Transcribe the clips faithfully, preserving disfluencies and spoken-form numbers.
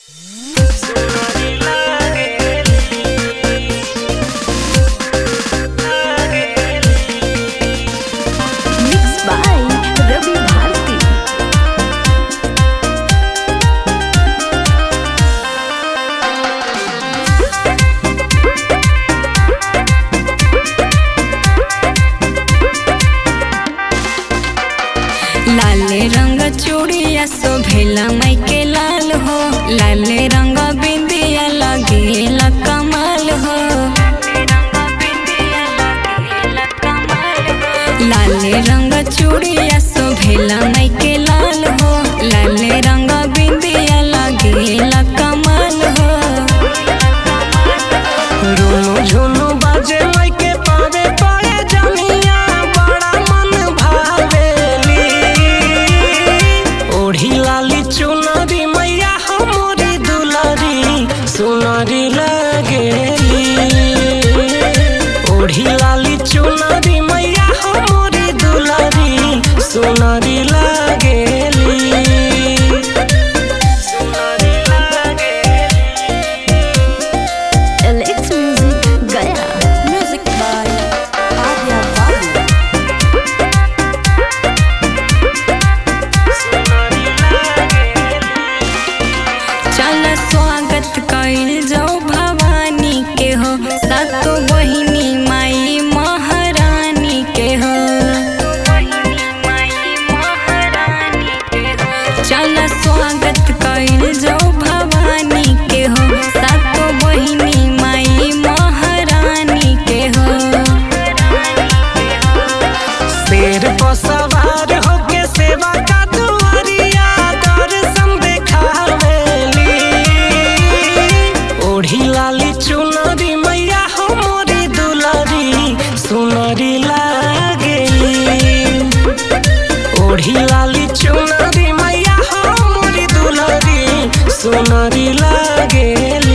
लाले रंग चूड़िया शोभेला माई के लाल हो, लाले रंग बिंदिया लगेला कमाल हो। लाले रंग चूड़िया शोभेला माई के लाल हो, लाले रंग बिंदिया लगेला कमाल हो। रोनो झुनो बाजे माई के पावे पाए जमिया बड़ा मन भावेली। ओढ़ी लाली चुनरी मैया हमारी दुलारी सुनरी लगेली। ओढ़ी लाली चुनरी मैया हमारी दुलारी सुनरी लगेली। स्वागत कइल जाओ भवानी के हो, सातो बहिनी माई महारानी के हो। चल स्वागत कइल जाओ भवानी के हो, सातो बहिनी माई महारानी के हो। शेर पर सवार होके सेवा का दुआरिया दर्शन देखावेली। ओढ़ी लाली चुनरी मैया हमारी दुलारी सुनरी लागेली। ओढ़ी लाली चुनरी मैया हमारी दुलारी सुनरी लागेली।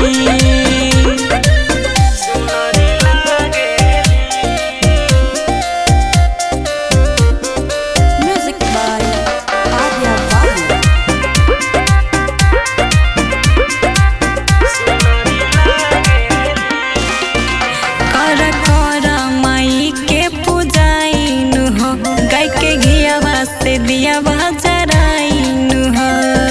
से दिया जराइन हो,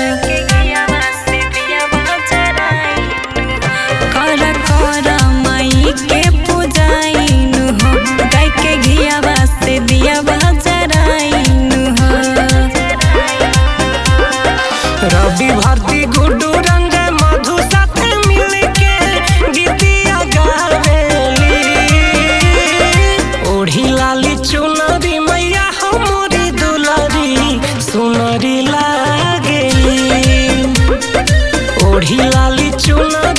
कर कर माई के पूजाइन हो, गाय के घियावा से दिया जराइन हो। रवि भारती गुड्डू रंजन मधु साथे मिल के गीतिया गावेली। ओढ़ी लाली चुनरी मैया हमारी दुलारी सुनरी लागेली। ओढ़ी लाली चुनरी